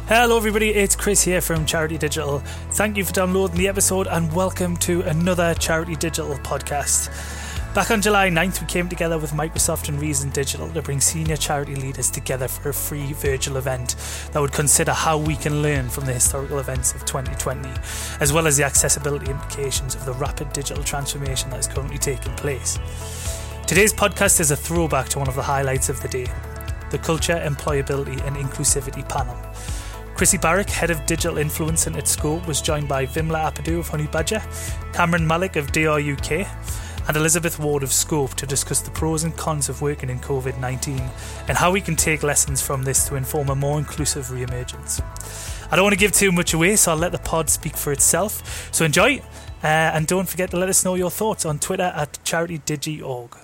Hello everybody, it's Chris here from Charity Digital. Thank you for downloading the episode and welcome to another Charity Digital podcast. Back on July 9th, we came together with Microsoft and Reason Digital to bring senior charity leaders together for a free virtual event that would consider how we can learn from the historical events of 2020, as well as the accessibility implications of the rapid digital transformation that is currently taking place. Today's podcast is a throwback to one of the highlights of the day, the Culture, Employability and Inclusivity panel. Chrissy Barrick, Head of Digital Influencing at Scope, was joined by Vimla Apadu of Honey Badger, Cameron Malik of DR UK, and Elizabeth Ward of Scope to discuss the pros and cons of working in COVID-19 and how we can take lessons from this to inform a more inclusive re-emergence. I don't want to give too much away, so I'll let the pod speak for itself. So enjoy, and don't forget to let us know your thoughts on Twitter at charityDigi.org.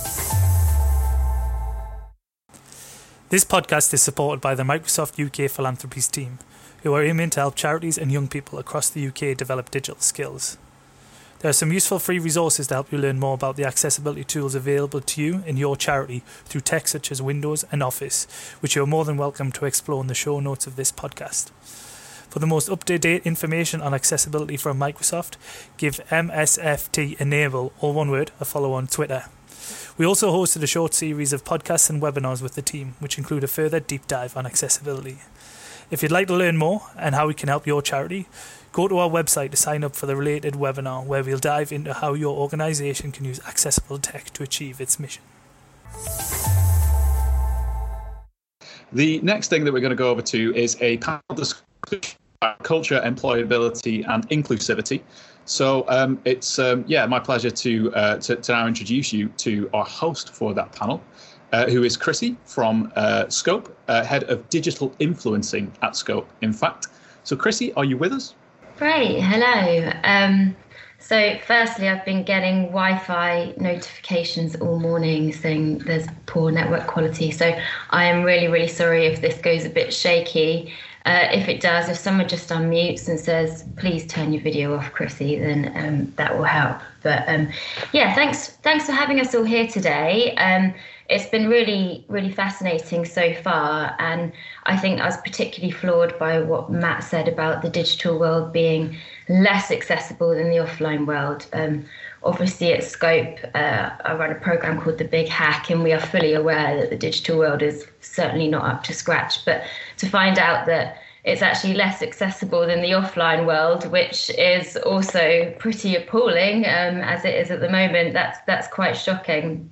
This podcast is supported by the Microsoft UK Philanthropies team, who are aiming to help charities and young people across the UK develop digital skills. There are some useful free resources to help you learn more about the accessibility tools available to you in your charity through tech such as Windows and Office, which you are more than welcome to explore in the show notes of this podcast. For the most up-to-date information on accessibility from Microsoft, give MSFT Enable, all one word, a follow on Twitter. We also hosted a short series of podcasts and webinars with the team, which include a further deep dive on accessibility. If you'd like to learn more and how we can help your charity, go to our website to sign up for the related webinar where we'll dive into how your organisation can use accessible tech to achieve its mission. The next thing that we're going to go over to is a panel discussion about culture, employability and inclusivity. So it's my pleasure to now introduce you to our host for that panel, who is Chrissy from Scope, Head of Digital Influencing at Scope, in fact. So Chrissy, are you with us? Great, hello. So firstly, I've been getting Wi-Fi notifications all morning saying there's poor network quality. So I am really, really sorry if this goes a bit shaky. If it does, if someone just unmutes and says, please turn your video off, Chrissy, then that will help. But thanks for having us all here today. It's been really, really fascinating so far. And I think I was particularly floored by what Matt said about the digital world being less accessible than the offline world. Obviously at Scope, I run a program called The Big Hack, and we are fully aware that the digital world is certainly not up to scratch. But to find out that it's actually less accessible than the offline world, which is also pretty appalling as it is at the moment, that's quite shocking.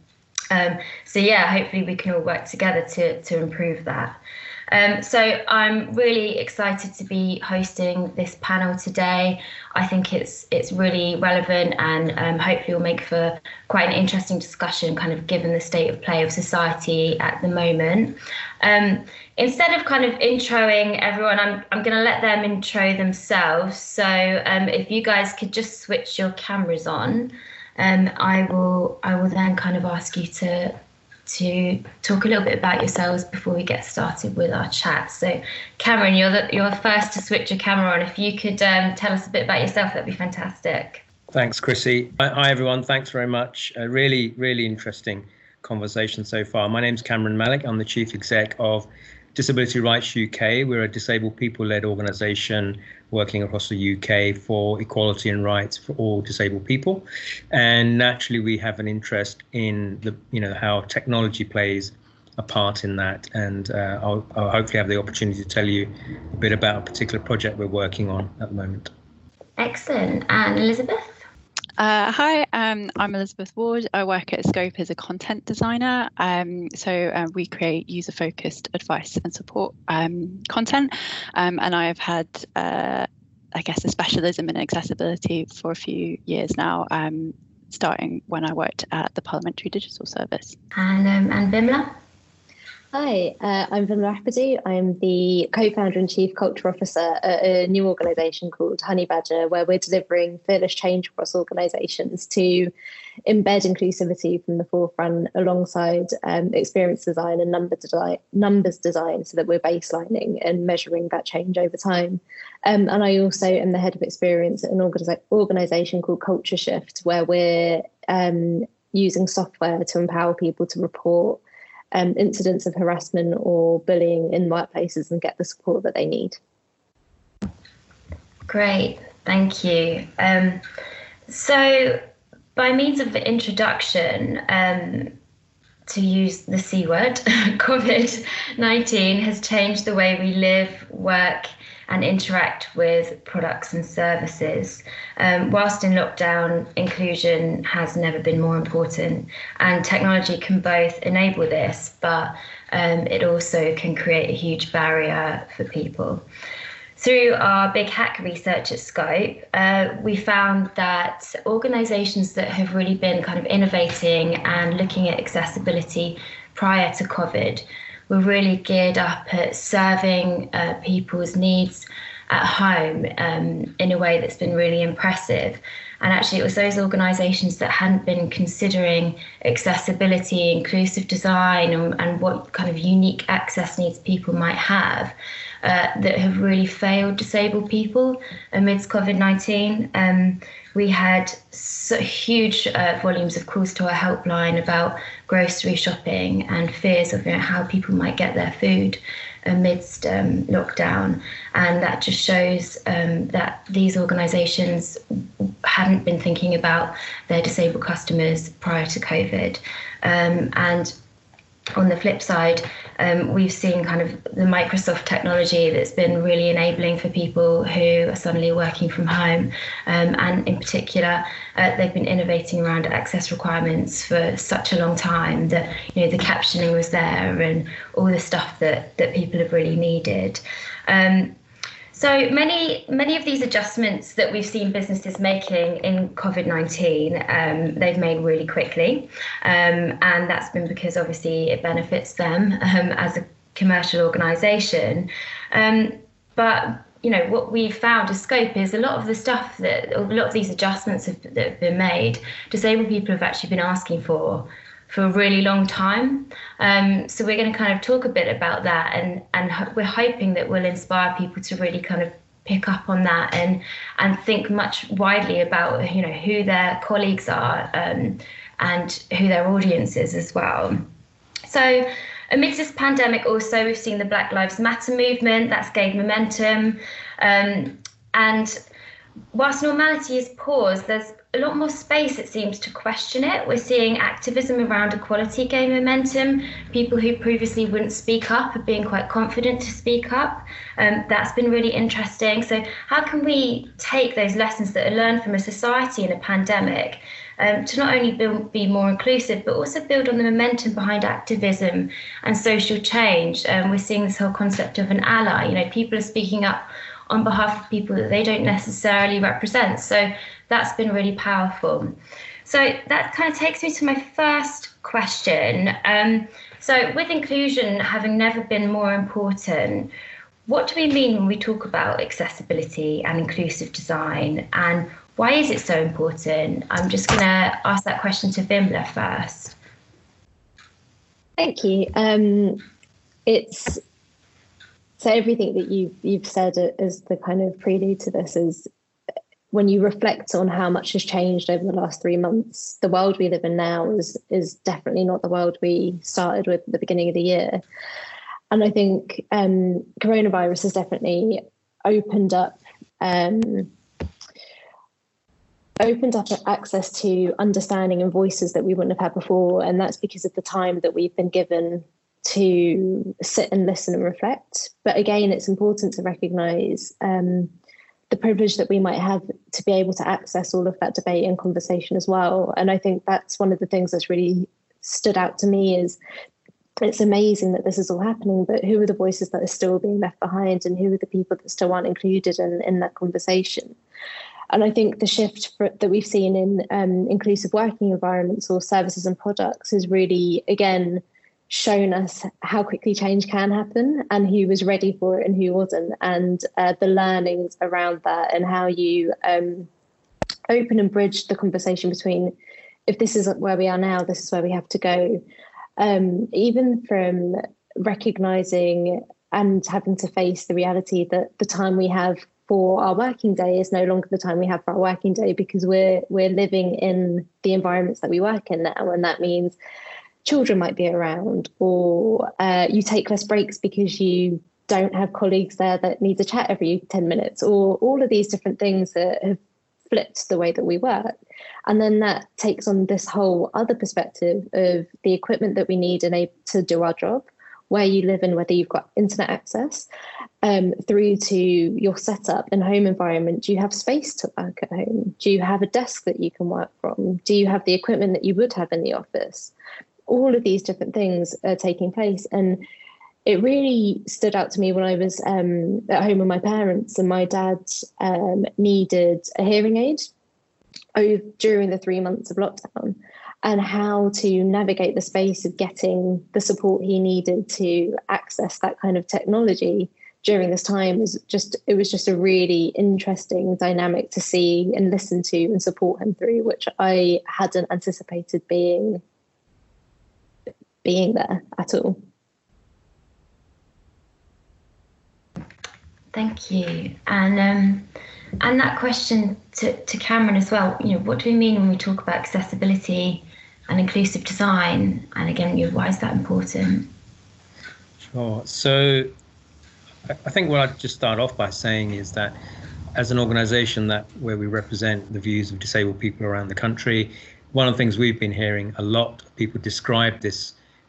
Hopefully we can all work together to improve that. So I'm really excited to be hosting this panel today. I think it's really relevant and hopefully will make for quite an interesting discussion, kind of given the state of play of society at the moment. Instead of kind of introing everyone, I'm going to let them intro themselves. So if you guys could just switch your cameras on, I will then kind of ask you to talk a little bit about yourselves before we get started with our chat. So Cameron, you're first to switch your camera on. If you could tell us a bit about yourself, that'd be fantastic. Thanks, Chrissy. Hi, everyone. Thanks very much. A really, really interesting conversation so far. My name's Cameron Malik. I'm the Chief Exec of Disability Rights UK. We're a disabled people-led organisation working across the UK for equality and rights for all disabled people. And naturally, we have an interest in how technology plays a part in that. And I'll hopefully have the opportunity to tell you a bit about a particular project we're working on at the moment. Excellent. And Elizabeth? Hi, I'm Elizabeth Ward. I work at Scope as a content designer. We create user-focused advice and support content. And I have had, a specialism in accessibility for a few years now, starting when I worked at the Parliamentary Digital Service. And Vimla? Hi, I'm Vimla Apadu. I'm the co-founder and chief culture officer at a new organisation called Honey Badger, where we're delivering fearless change across organisations to embed inclusivity from the forefront alongside experience design and numbers design so that we're baselining and measuring that change over time. And I also am the head of experience at an organisation called Culture Shift, where we're using software to empower people to report incidents of harassment or bullying in workplaces and get the support that they need. Great, thank you. So by means of the introduction, to use the C word, COVID-19 has changed the way we live, work and interact with products and services. Whilst in lockdown, inclusion has never been more important, and technology can both enable this, but it also can create a huge barrier for people. Through our big hack research at Scope, we found that organisations that have really been kind of innovating and looking at accessibility prior to COVID were really geared up at serving people's needs at home in a way that's been really impressive. And actually, it was those organisations that hadn't been considering accessibility, inclusive design, and what kind of unique access needs people might have that have really failed disabled people amidst COVID-19. We had huge volumes of calls to our helpline about grocery shopping and fears of how people might get their food amidst lockdown. And that just shows that these organisations hadn't been thinking about their disabled customers prior to COVID. And on the flip side, we've seen kind of the Microsoft technology that's been really enabling for people who are suddenly working from home. And in particular, they've been innovating around access requirements for such a long time that, the captioning was there and all the stuff that people have really needed. So many of these adjustments that we've seen businesses making in COVID-19, they've made really quickly. And that's been because obviously it benefits them as a commercial organisation. But what we've found as Scope is a lot of these adjustments that have been made, disabled people have actually been asking for a really long time. So we're going to kind of talk a bit about that, and we're hoping that will inspire people to really kind of pick up on that and think much widely about who their colleagues are and who their audience is as well. So amidst this pandemic also, we've seen the Black Lives Matter movement that's gained momentum, and whilst normality is paused, there's a lot more space, it seems, to question it. We're seeing activism around equality gain momentum. People who previously wouldn't speak up are being quite confident to speak up. That's been really interesting. So how can we take those lessons that are learned from a society in a pandemic to not only be more inclusive, but also build on the momentum behind activism and social change? We're seeing this whole concept of an ally. People are speaking up on behalf of people that they don't necessarily represent. So that's been really powerful. So that kind of takes me to my first question. So with inclusion having never been more important, what do we mean when we talk about accessibility and inclusive design, and why is it so important? I'm just going to ask that question to Vimla first. Thank you. So everything that you've said as the kind of prelude to this is, when you reflect on how much has changed over the last 3 months, the world we live in now is definitely not the world we started with at the beginning of the year. And I think coronavirus has definitely opened up access to understanding and voices that we wouldn't have had before. And that's because of the time that we've been given to sit and listen and reflect. But again, it's important to recognise the privilege that we might have to be able to access all of that debate and conversation as well. And I think that's one of the things that's really stood out to me is it's amazing that this is all happening, but who are the voices that are still being left behind, and who are the people that still aren't included in that conversation? And I think the shift that we've seen in inclusive working environments or services and products has really, again, shown us how quickly change can happen and who was ready for it and who wasn't, and the learnings around that, and how you open and bridge the conversation between, if this is where we are now, this is where we have to go. Even from recognising and having to face the reality that the time we have for our working day is no longer the time we have for our working day, because we're living in the environments that we work in now, and that means children might be around, or you take less breaks because you don't have colleagues there that need to chat every 10 minutes, or all of these different things that have flipped the way that we work. And then that takes on this whole other perspective of the equipment that we need to do our job, where you live and whether you've got internet access, through to your setup and home environment. Do you have space to work at home? Do you have a desk that you can work from? Do you have the equipment that you would have in the office? All of these different things are taking place. And it really stood out to me when I was at home with my parents, and my dad needed a hearing aid during the 3 months of lockdown, and how to navigate the space of getting the support he needed to access that kind of technology during this time was just a really interesting dynamic to see and listen to and support him through, which I hadn't anticipated being there at all. Thank you. And that question to Cameron as well, what do we mean when we talk about accessibility and inclusive design? And again, why is that important? Sure. So I think what I'd just start off by saying is that as an organisation where we represent the views of disabled people around the country, one of the things we've been hearing a lot of people describe this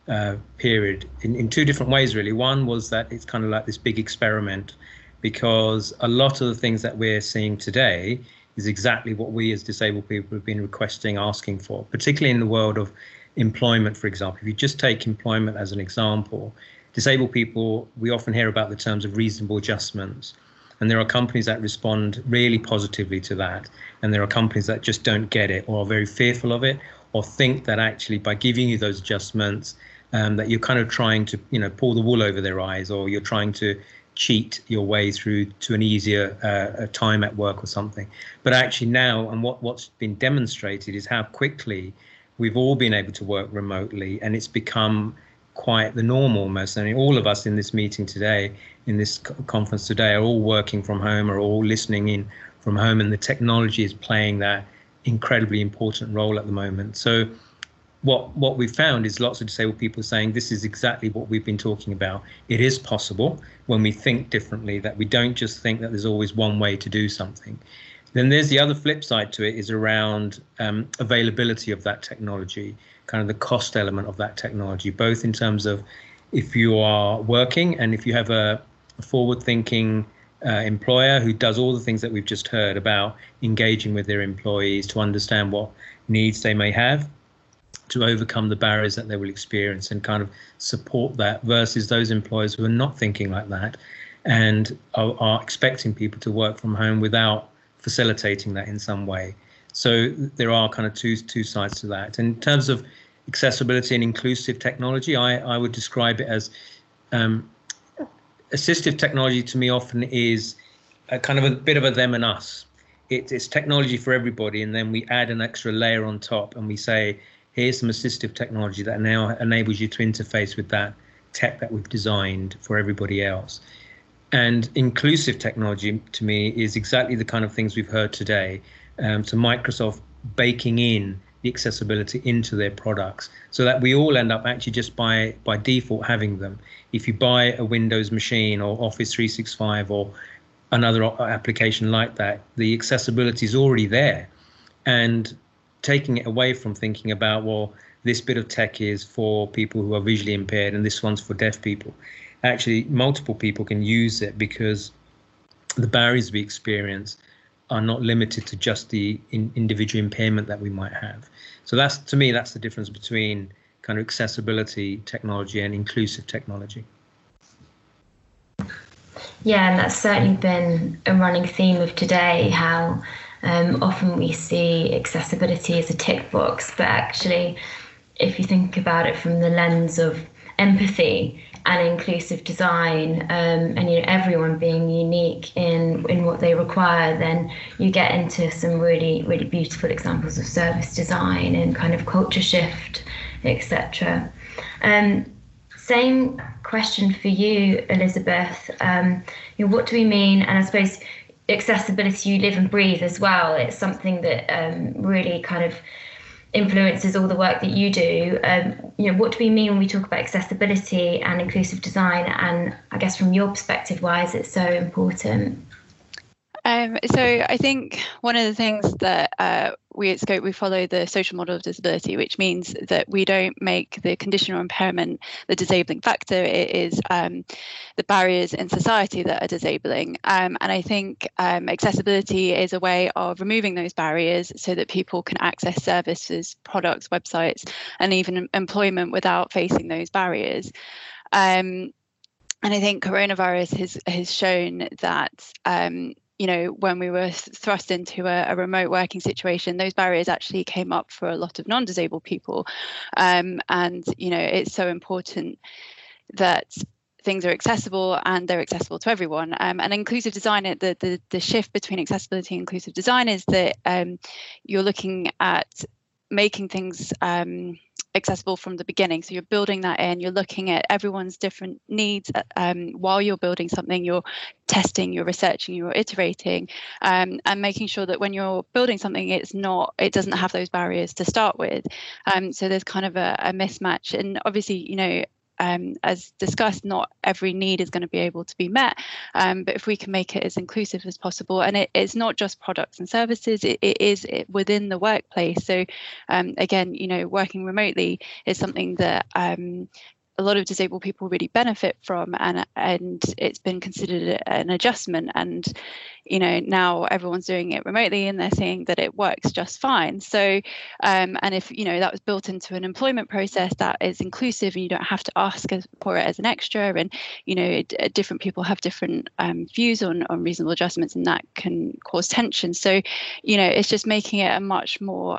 period in two different ways, really. One was that it's kind of like this big experiment, because a lot of the things that we're seeing today is exactly what we as disabled people have been requesting, asking for, particularly in the world of employment, for example. If you just take employment as an example, disabled people, we often hear about the terms of reasonable adjustments. And there are companies that respond really positively to that. And there are companies that just don't get it, or are very fearful of it, or think that actually by giving you those adjustments, that you're kind of trying to, pull the wool over their eyes, or you're trying to cheat your way through to an easier time at work or something. But actually now, and what's been demonstrated is how quickly we've all been able to work remotely, and it's become quite the norm almost. I mean, all of us in this meeting today, in this conference today, are all working from home, are all listening in from home, and the technology is playing that incredibly important role at the moment. So what we've found is lots of disabled people saying this is exactly what we've been talking about. It is possible when we think differently, that we don't just think that there's always one way to do something. Then there's the other flip side to it, is around availability of that technology, kind of the cost element of that technology, both in terms of if you are working and if you have a forward-thinking employer who does all the things that we've just heard about, engaging with their employees to understand what needs they may have, to overcome the barriers that they will experience and kind of support that, versus those employers who are not thinking like that and are expecting people to work from home without facilitating that in some way. So there are kind of two sides to that. In terms of accessibility and inclusive technology, I would describe it as assistive technology. To me, often is a kind of a bit of a them and us. It's technology for everybody, and then we add an extra layer on top, and we say, here's some assistive technology that now enables you to interface with that tech that we've designed for everybody else. And inclusive technology, to me, is exactly the kind of things we've heard today. So Microsoft baking in the accessibility into their products, so that we all end up actually just by default having them. If you buy a Windows machine or Office 365 or another application like that, the accessibility is already there. And taking it away from thinking about, well, this bit of tech is for people who are visually impaired and this one's for deaf people. Actually, multiple people can use it, because the barriers we experience are not limited to just the individual impairment that we might have. So that's, to me, that's the difference between kind of accessibility technology and inclusive technology. Yeah, and that's certainly been a running theme of today, how often we see accessibility as a tick box, but actually, if you think about it from the lens of empathy and inclusive design, and everyone being unique in what they require, then you get into some really, really beautiful examples of service design and kind of culture shift, etc. Same question for you, Elizabeth. What do we mean? And I suppose accessibility, you live and breathe as well. It's something that really kind of influences all the work that you do. What do we mean when we talk about accessibility and inclusive design? And I guess from your perspective, why is it so important? So I think one of the things that we at Scope, we follow the social model of disability, which means that we don't make the condition or impairment the disabling factor. It is the barriers in society that are disabling. And I think accessibility is a way of removing those barriers so that people can access services, products, websites, and even employment without facing those barriers. And I think coronavirus has shown that when we were thrust into a remote working situation, those barriers actually came up for a lot of non-disabled people. And it's so important that things are accessible and they're accessible to everyone. And inclusive design, the shift between accessibility and inclusive design is that you're looking at making things accessible from the beginning. So you're building that in, you're looking at everyone's different needs while you're building something, you're testing, you're researching, you're iterating, and making sure that when you're building something, it doesn't have those barriers to start with. So there's kind of a mismatch. And obviously, as discussed, not every need is going to be able to be met, but if we can make it as inclusive as possible, and it's not just products and services, it is within the workplace. So again, working remotely is something that a lot of disabled people really benefit from, and it's been considered an adjustment, and now everyone's doing it remotely and they're seeing that it works just fine. So and if that was built into an employment process that is inclusive and you don't have to ask for it as an extra, and different people have different views on reasonable adjustments, and that can cause tension. So it's just making it a much more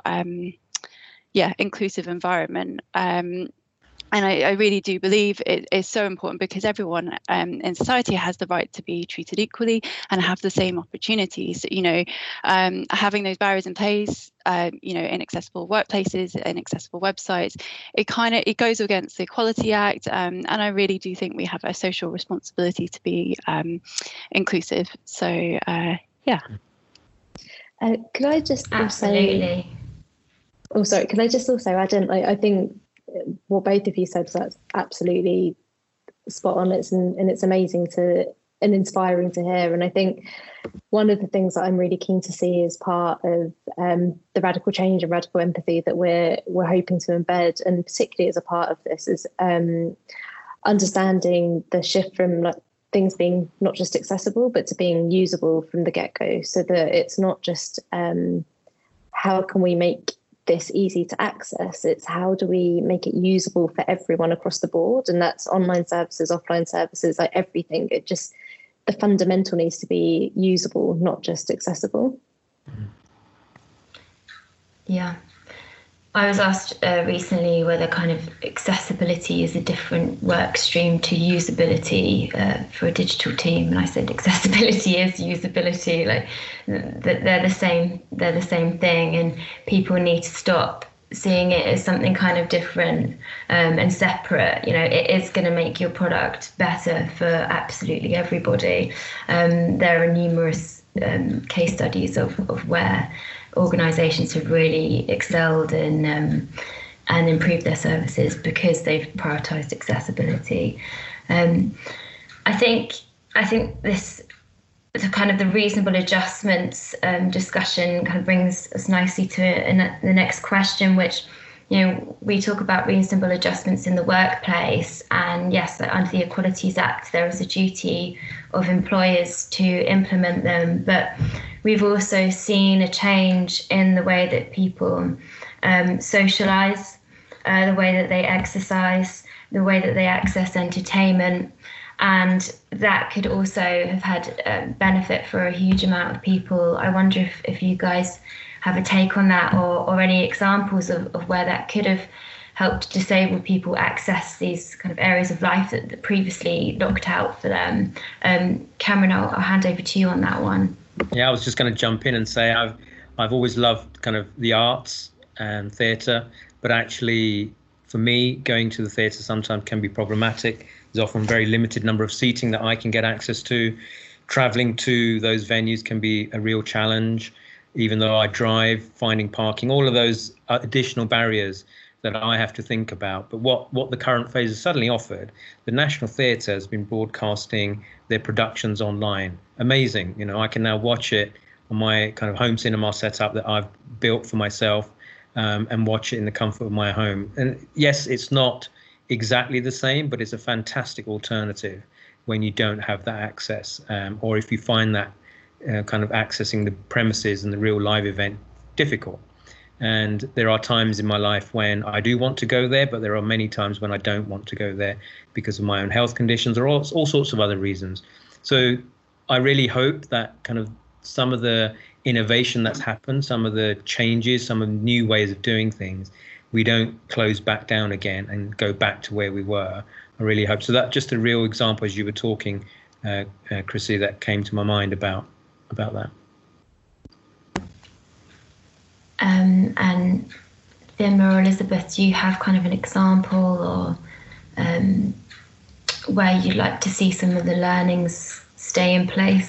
inclusive environment. And I really do believe it is so important, because everyone in society has the right to be treated equally and have the same opportunities. Having those barriers in place, inaccessible workplaces, inaccessible websites, it goes against the Equality Act. And I really do think we have a social responsibility to be inclusive. So, yeah. Could I just Absolutely. Could I just also add in, I think what both of you said, so that's absolutely spot on. It's amazing and inspiring to hear. And I think one of the things that I'm really keen to see as part of the radical change and radical empathy that we're hoping to embed, and particularly as a part of this, is understanding the shift from things being not just accessible but to being usable from the get-go, so that it's not just how can we make this easy to access, it's how do we make it usable for everyone across the board, and that's online services, offline services, everything. The fundamental needs to be usable, not just accessible. Yeah. I was asked recently whether kind of accessibility is a different work stream to usability for a digital team, and I said accessibility is usability. They're the same thing, and people need to stop seeing it as something kind of different and separate. It is going to make your product better for absolutely everybody. There are numerous case studies of where organisations have really excelled in and improved their services because they've prioritised accessibility. I think this kind of the reasonable adjustments discussion kind of brings us nicely to the next question, which we talk about reasonable adjustments in the workplace, and yes, under the Equalities Act there is a duty of employers to implement them, but we've also seen a change in the way that people socialise, the way that they exercise, the way that they access entertainment, and that could also have had benefit for a huge amount of people. I wonder if you guys have a take on that, or any examples of where that could have helped disabled people access these kind of areas of life that previously locked out for them. Cameron, I'll hand over to you on that one. Yeah, I was just going to jump in and say I've always loved kind of the arts and theatre, but actually for me, going to the theatre sometimes can be problematic. There's often a very limited number of seating that I can get access to. Travelling to those venues can be a real challenge. even though I drive, finding parking, all of those additional barriers that I have to think about. But what the current phase has suddenly offered, the National Theatre has been broadcasting their productions online. Amazing. You know, I can now watch it on my kind of home cinema setup that I've built for myself, and watch it in the comfort of my home. And yes, it's not exactly the same, but it's a fantastic alternative when you don't have that access, or if you find that kind of accessing the premises and the real live event difficult. And there are times in my life when I do want to go there, but there are many times when I don't want to go there because of my own health conditions or all sorts of other reasons. So I really hope that kind of some of the innovation that's happened, some of the changes, some of the new ways of doing things, we don't close back down again and go back to where we were. I really hope so. That's just a real example, as you were talking, Chrissy, that came to my mind about that. And Vim or Elizabeth, do you have kind of an example or where you'd like to see some of the learnings stay in place?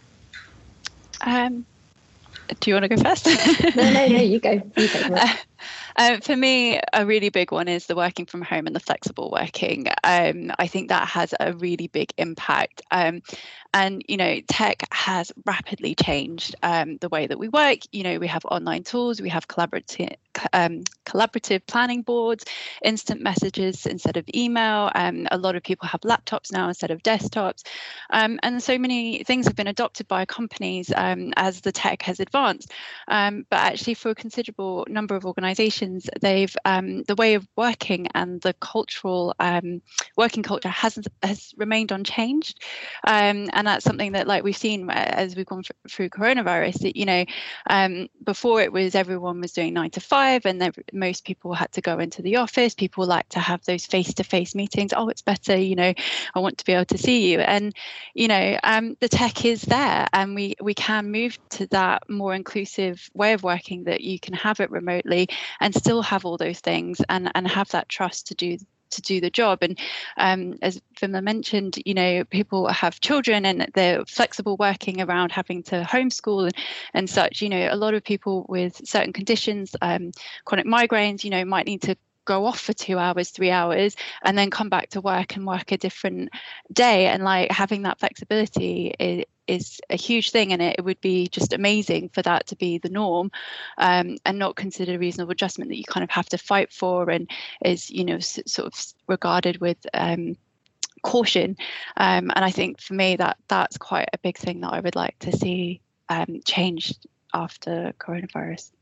Do you want to go first? No, you go. You take it. For me, a really big one is the working from home and the flexible working. I think that has a really big impact. And, you know, tech has rapidly changed the way that we work. You know, we have online tools, we have collaborative planning boards, instant messages instead of email. A lot of people have laptops now instead of desktops. And so many things have been adopted by companies as the tech has advanced. But actually, for a considerable number of organizations, they've the way of working and the cultural working culture has remained unchanged. And that's something that, like, we've seen as we've gone through coronavirus, that, you know, before it was everyone was doing 9 to 5 and most people had to go into the office. People like to have those face-to-face meetings. Oh, it's better, you know, I want to be able to see you. And, you know, the tech is there, and we can move to that more inclusive way of working, that you can have it remotely and still have all those things and have that trust to do the job. And as Vimla mentioned, you know, people have children and they're flexible working around having to homeschool and such. You know, a lot of people with certain conditions, chronic migraines, you know, might need to go off for 2 hours, 3 hours, and then come back to work and work a different day. And like having that flexibility is a huge thing, and it would be just amazing for that to be the norm, and not considered a reasonable adjustment that you kind of have to fight for and is, you know, sort of regarded with caution. And I think for me that's quite a big thing that I would like to see changed after coronavirus.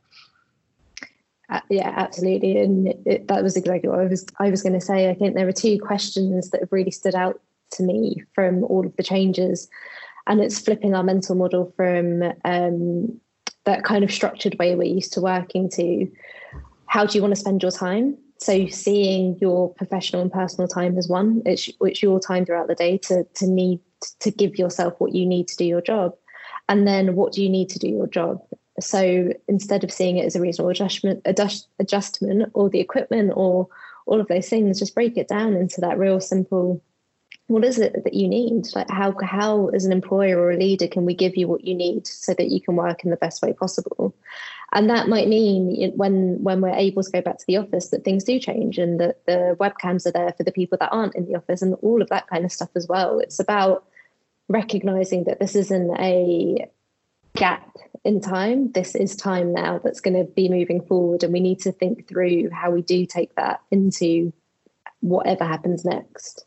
Yeah, absolutely, and that was exactly what I was going to say. I think there are two questions that have really stood out to me from all of the changes, and it's flipping our mental model from that kind of structured way we're used to working to how do you want to spend your time. So seeing your professional and personal time as one, it's your time throughout the day to need to give yourself what you need to do your job, and then what do you need to do your job. So instead of seeing it as a reasonable adjustment or the equipment or all of those things, just break it down into that real simple, what is it that you need? Like how as an employer or a leader can we give you what you need so that you can work in the best way possible? And that might mean when we're able to go back to the office that things do change and that the webcams are there for the people that aren't in the office and all of that kind of stuff as well. It's about recognizing that this isn't a gap in time. This is time now that's going to be moving forward, and we need to think through how we do take that into whatever happens next.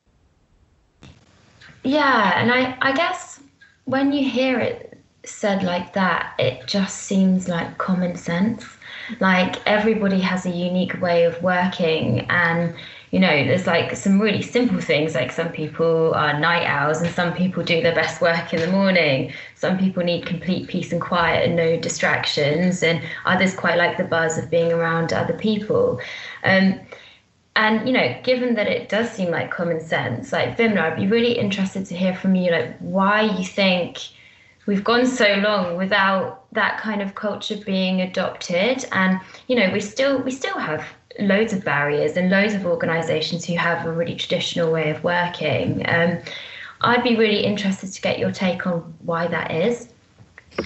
Yeah, and I guess when you hear it said like that, it just seems like common sense. Like everybody has a unique way of working, and you know, there's like some really simple things, like some people are night owls and some people do their best work in the morning. Some people need complete peace and quiet and no distractions, and others quite like the buzz of being around other people. And, you know, given that it does seem like common sense, like Vimla, I'd be really interested to hear from you, like why you think we've gone so long without that kind of culture being adopted. And, you know, we still have loads of barriers and loads of organisations who have a really traditional way of working. I'd be really interested to get your take on why that is.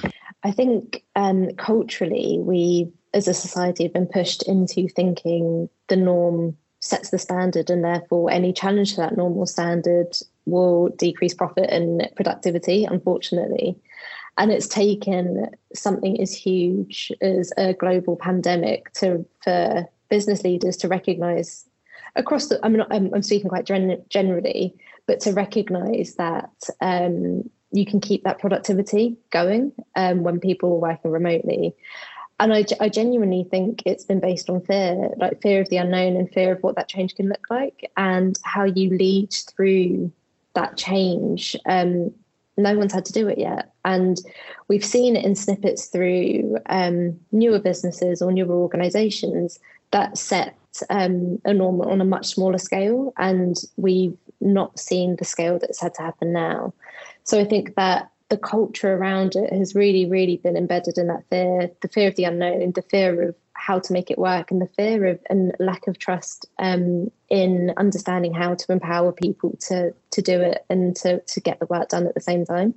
I think culturally, we as a society have been pushed into thinking the norm sets the standard, and therefore any challenge to that normal standard will decrease profit and productivity, unfortunately. And it's taken something as huge as a global pandemic for business leaders to recognise across the, I'm speaking quite generally, but to recognise that you can keep that productivity going when people are working remotely. And I genuinely think it's been based on fear, like fear of the unknown and fear of what that change can look like and how you lead through that change. No one's had to do it yet. And we've seen it in snippets through newer businesses or newer organisations that set a norm on a much smaller scale. And we've not seen the scale that's had to happen now. So I think that the culture around it has really, really been embedded in that fear, the fear of the unknown, the fear of how to make it work, and the fear of and lack of trust in understanding how to empower people to do it and to get the work done at the same time.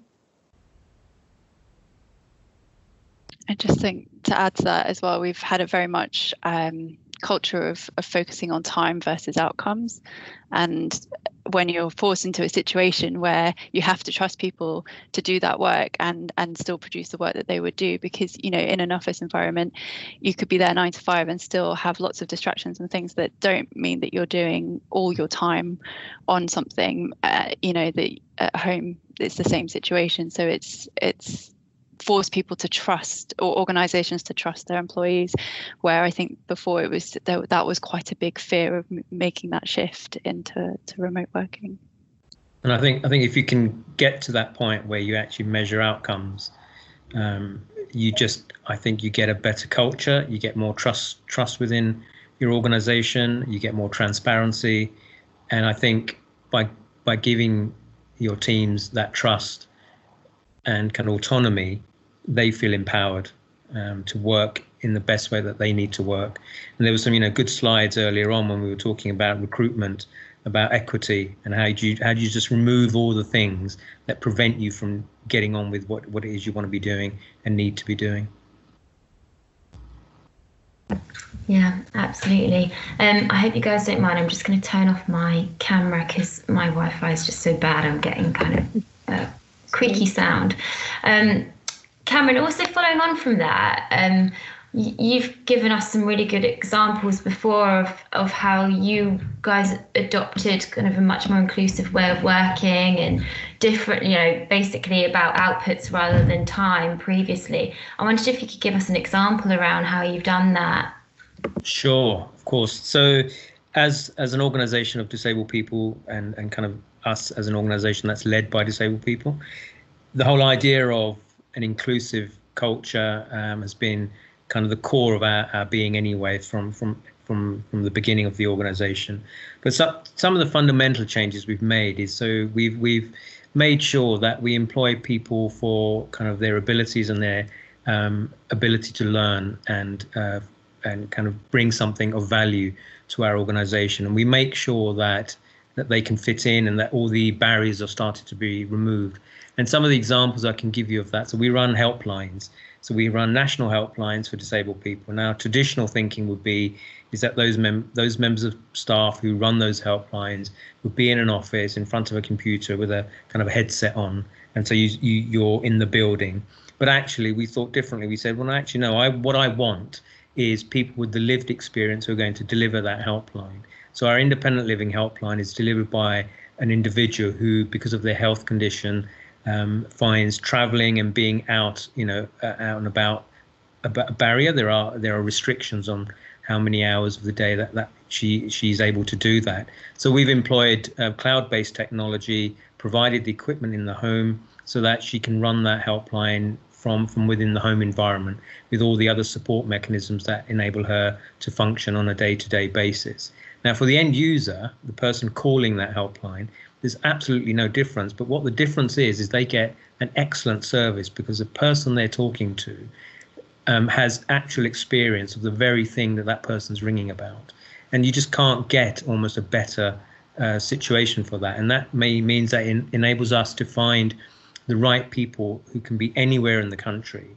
I just think to add to that as well, we've had a very much culture of focusing on time versus outcomes. And when you're forced into a situation where you have to trust people to do that work and still produce the work that they would do, because, you know, in an office environment, you could be there 9 to 5 and still have lots of distractions and things that don't mean that you're doing all your time on something, you know, that at home, it's the same situation. So it's force people to trust, or organizations to trust their employees, where I think before it was that was quite a big fear of making that shift into remote working. And I think if you can get to that point where you actually measure outcomes, I think you get a better culture, you get more trust within your organization, you get more transparency. And I think by giving your teams that trust and kind of autonomy, they feel empowered to work in the best way that they need to work. And there was some, good slides earlier on when we were talking about recruitment, about equity, and how do you just remove all the things that prevent you from getting on with what it is you want to be doing and need to be doing. Yeah, absolutely. I hope you guys don't mind. I'm just going to turn off my camera because my Wi-Fi is just so bad. I'm getting kind of creaky sound. Cameron, also following on from that, you've given us some really good examples before of how you guys adopted kind of a much more inclusive way of working and different, basically about outputs rather than time previously. I wondered if you could give us an example around how you've done that. Sure, of course. So as an organization of disabled people and kind of us as an organization that's led by disabled people, the whole idea of an inclusive culture has been kind of the core of our being anyway from the beginning of the organization. But some of the fundamental changes we've made is, so we've made sure that we employ people for kind of their abilities and their ability to learn and kind of bring something of value to our organization. And we make sure that they can fit in and that all the barriers are starting to be removed. And some of the examples I can give you of that. So we run helplines. So we run national helplines for disabled people. Now, traditional thinking would be is that those members of staff who run those helplines would be in an office in front of a computer with a kind of a headset on. And so you're in the building. But actually, we thought differently. We said, well, actually, no, what I want is people with the lived experience who are going to deliver that helpline. So our independent living helpline is delivered by an individual who, because of their health condition, finds traveling and being out and about a barrier. There are restrictions on how many hours of the day that she's able to do that. So we've employed cloud-based technology, provided the equipment in the home so that she can run that helpline from within the home environment with all the other support mechanisms that enable her to function on a day-to-day basis. Now, for the end user, the person calling that helpline, there's absolutely no difference. But what the difference is they get an excellent service because the person they're talking to has actual experience of the very thing that person's ringing about. And you just can't get almost a better situation for that. And that means that it enables us to find the right people who can be anywhere in the country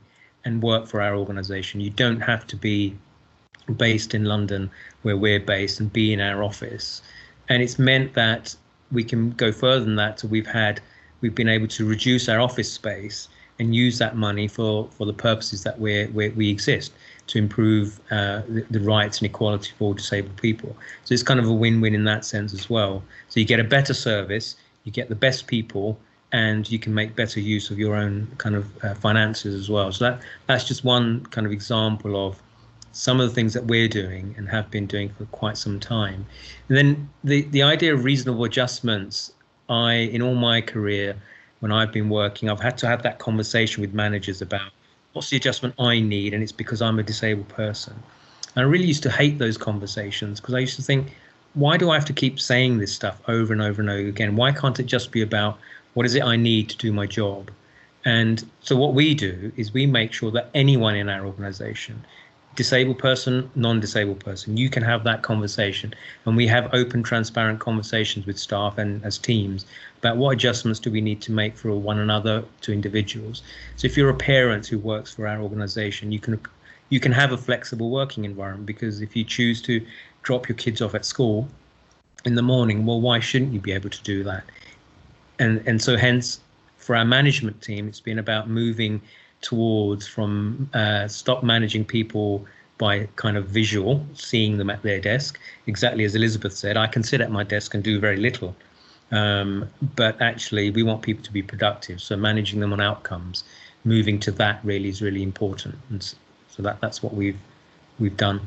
and work for our organization. You don't have to be based in London where we're based and be in our office. And it's meant that we can go further than that. So we've been able to reduce our office space and use that money for the purposes that we exist, to improve the rights and equality for disabled people. So it's kind of a win-win in that sense as well. So you get a better service, you get the best people, and you can make better use of your own kind of finances as well. So that's just one kind of example of some of the things that we're doing and have been doing for quite some time. And then the idea of reasonable adjustments, in all my career, when I've been working, I've had to have that conversation with managers about what's the adjustment I need, and it's because I'm a disabled person. And I really used to hate those conversations, because I used to think, why do I have to keep saying this stuff over and over and over again? Why can't it just be about what is it I need to do my job? And so what we do is we make sure that anyone in our organization, disabled person, non-disabled person, you can have that conversation. And we have open, transparent conversations with staff and as teams about what adjustments do we need to make for one another, to individuals. So if you're a parent who works for our organization, you can have a flexible working environment, because if you choose to drop your kids off at school in the morning, well, why shouldn't you be able to do that? And so hence, for our management team, it's been about moving towards from stop managing people by kind of visual, seeing them at their desk. Exactly as Elizabeth said, I can sit at my desk and do very little. But actually, we want people to be productive. So managing them on outcomes, moving to that really is really important. And so that's what we've done.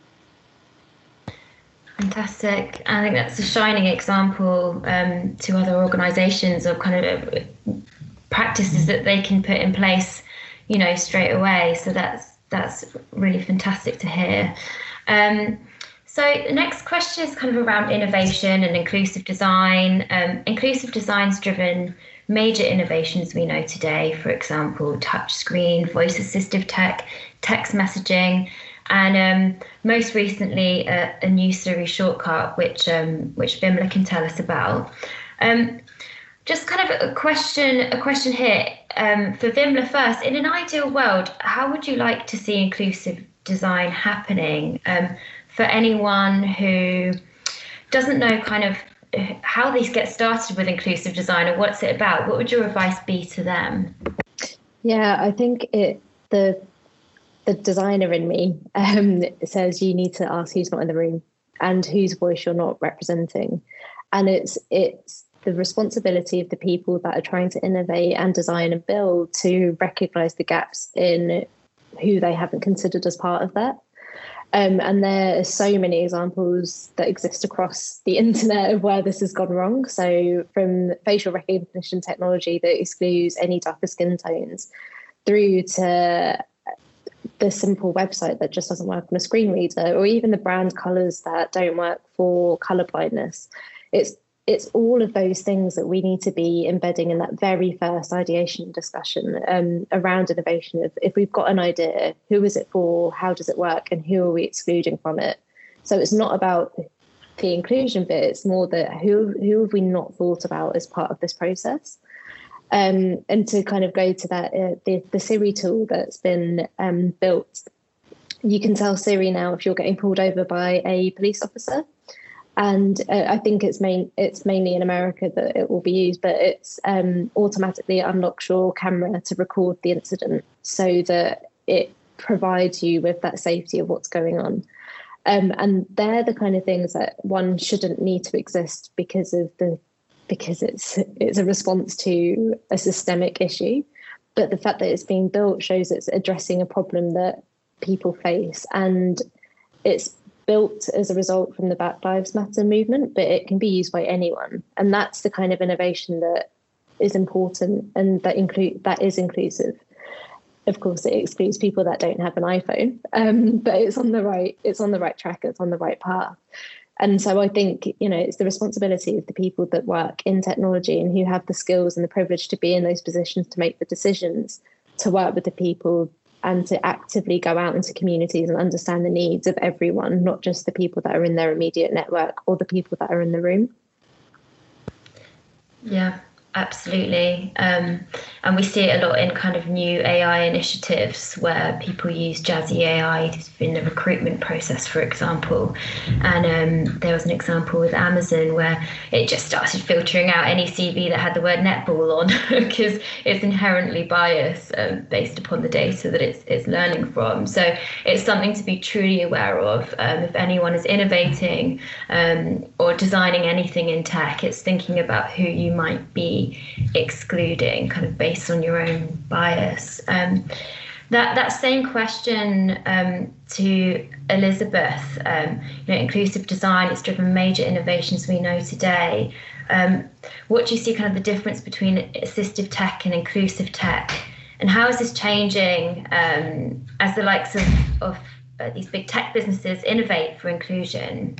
Fantastic. I think that's a shining example to other organisations of kind of practices that they can put in place, straight away. So that's really fantastic to hear. So the next question is kind of around innovation and inclusive design. Inclusive design's driven major innovations we know today, for example, touchscreen, voice-assistive tech, text messaging, and most recently a new Siri shortcut, which Vimla can tell us about. Just kind of a question here for Vimla first. In an ideal world, how would you like to see inclusive design happening for anyone who doesn't know kind of how they get started with inclusive design or what's it about? What would your advice be to them? Yeah, I think the designer in me says you need to ask who's not in the room and whose voice you're not representing. And it's the responsibility of the people that are trying to innovate and design and build to recognise the gaps in who they haven't considered as part of that. And there are so many examples that exist across the internet of where this has gone wrong. So from facial recognition technology that excludes any darker skin tones through to the simple website that just doesn't work on a screen reader, or even the brand colours that don't work for colour blindness. It's all of those things that we need to be embedding in that very first ideation discussion around innovation. If we've got an idea, who is it for, how does it work, and who are we excluding from it? So it's not about the inclusion bit, it's more that who have we not thought about as part of this process? And to kind of go to that, the Siri tool that's been built, you can tell Siri now if you're getting pulled over by a police officer. And I think it's mainly in America that it will be used, but it's automatically unlocks your camera to record the incident so that it provides you with that safety of what's going on. And they're the kind of things that one shouldn't need to exist because it's a response to a systemic issue. But the fact that it's being built shows it's addressing a problem that people face, and it's built as a result from the Black Lives Matter movement, but it can be used by anyone. And that's the kind of innovation that is important and that is inclusive. Of course, it excludes people that don't have an iPhone, but it's on the right track, it's on the right path. And so I think, it's the responsibility of the people that work in technology and who have the skills and the privilege to be in those positions to make the decisions, to work with the people and to actively go out into communities and understand the needs of everyone, not just the people that are in their immediate network or the people that are in the room. Yeah, Absolutely. And we see it a lot in kind of new AI initiatives where people use Jazzy AI in the recruitment process, for example. And there was an example with Amazon where it just started filtering out any CV that had the word netball on because it's inherently biased based upon the data that it's learning from. So it's something to be truly aware of. If anyone is innovating or designing anything in tech, it's thinking about who you might be excluding kind of based on your own bias. That same question to Elizabeth, inclusive design, it's driven major innovations we know today. What do you see kind of the difference between assistive tech and inclusive tech? And how is this changing as the likes of these big tech businesses innovate for inclusion?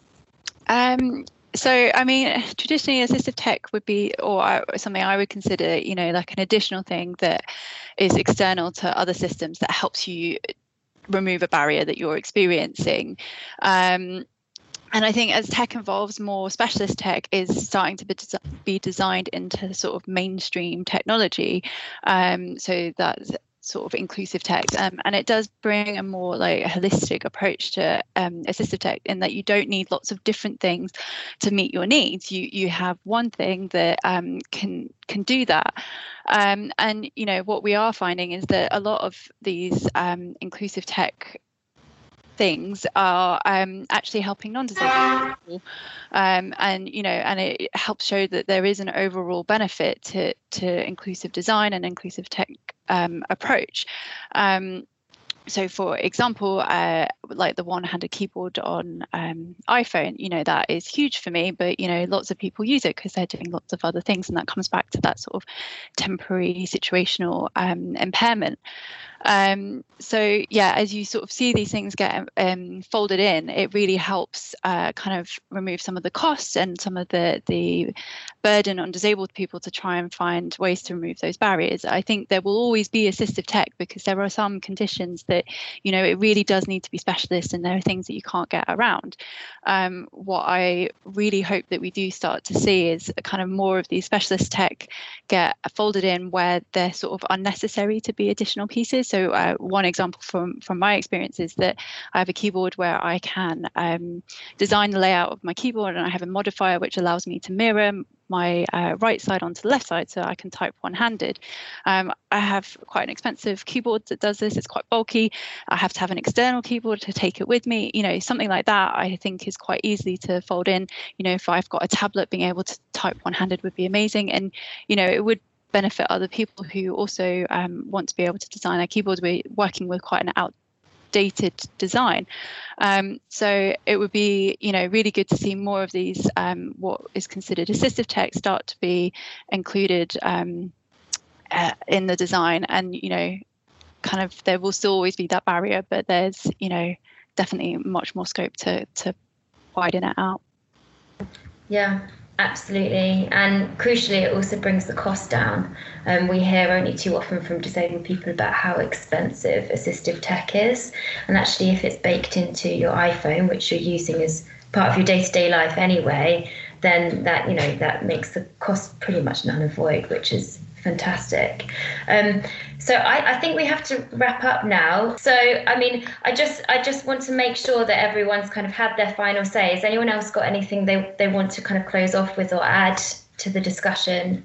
So, I mean, traditionally assistive tech would be, or something I would consider, like an additional thing that is external to other systems that helps you remove a barrier that you're experiencing. And I think as tech evolves more, specialist tech is starting to be designed into sort of mainstream technology. So that's sort of inclusive tech, and it does bring a more like a holistic approach to assistive tech in that you don't need lots of different things to meet your needs. You have one thing that can do that. And what we are finding is that a lot of these inclusive tech things are actually helping non-disabled people, and it helps show that there is an overall benefit to inclusive design and inclusive tech approach. So for example, like the one-handed keyboard on iPhone, that is huge for me, but lots of people use it because they're doing lots of other things, and that comes back to that sort of temporary situational impairment. So yeah, as you sort of see these things get folded in, it really helps kind of remove some of the costs and some of the burden on disabled people to try and find ways to remove those barriers. I think there will always be assistive tech because there are some conditions that, it really does need to be specialist, and there are things that you can't get around. What I really hope that we do start to see is kind of more of these specialist tech get folded in where they're sort of unnecessary to be additional pieces. So one example from my experience is that I have a keyboard where I can design the layout of my keyboard, and I have a modifier which allows me to mirror my right side onto the left side so I can type one-handed. I have quite an expensive keyboard that does this. It's quite bulky. I have to have an external keyboard to take it with me. Something like that I think is quite easy to fold in. If I've got a tablet, being able to type one-handed would be amazing. And, it would benefit other people who also want to be able to design their keyboards. We're working with quite an outdated design. So it would be, really good to see more of these, what is considered assistive tech start to be included in the design. And, kind of there will still always be that barrier, but there's, definitely much more scope to widen it out. Yeah. Absolutely. And crucially, it also brings the cost down. We hear only too often from disabled people about how expensive assistive tech is. And actually, if it's baked into your iPhone, which you're using as part of your day-to-day life anyway, then that makes the cost pretty much null and void, which is fantastic. So I think we have to wrap up now. So, I mean, I just want to make sure that everyone's kind of had their final say. Has anyone else got anything they want to kind of close off with or add to the discussion?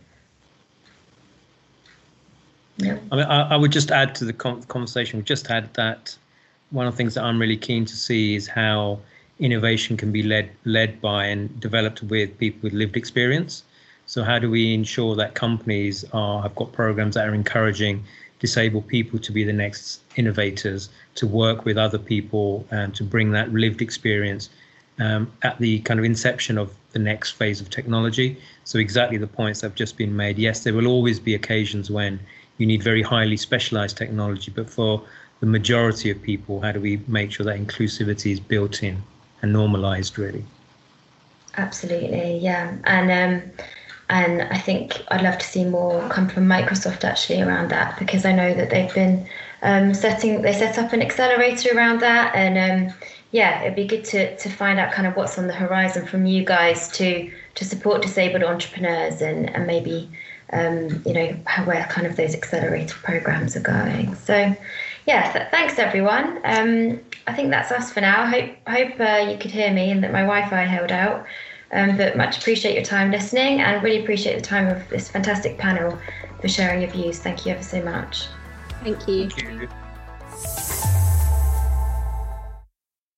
No. I mean, I would just add to the conversation we just had that one of the things that I'm really keen to see is how innovation can be led by and developed with people with lived experience. So how do we ensure that companies have got programs that are encouraging disabled people to be the next innovators, to work with other people and to bring that lived experience at the kind of inception of the next phase of technology? So exactly the points that have just been made. Yes, there will always be occasions when you need very highly specialized technology, but for the majority of people, how do we make sure that inclusivity is built in and normalized, really? Absolutely, yeah. And I think I'd love to see more come from Microsoft actually around that, because I know that they've been they set up an accelerator around that. And yeah, it'd be good to find out kind of what's on the horizon from you guys to support disabled entrepreneurs and maybe where kind of those accelerator programs are going. So yeah, thanks everyone. I think that's us for now. Hope you could hear me and that my Wi-Fi held out. But much appreciate your time listening, and really appreciate the time of this fantastic panel for sharing your views. Thank you ever so much. Thank you. Thank you.